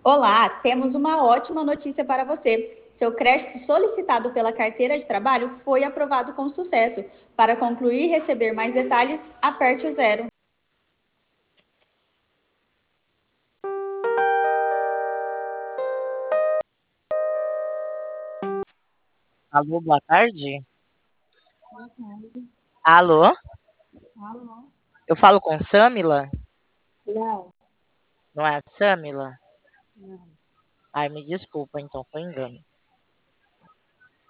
Olá, temos uma ótima notícia para você. Seu crédito solicitado pela carteira de trabalho foi aprovado com sucesso. Para concluir e receber mais detalhes, aperte o zero. Alô, boa tarde. Boa tarde. Alô, Alô? eu falo com Samila? Não, Não é a Samila? não. Ai, me desculpa, então foi engano.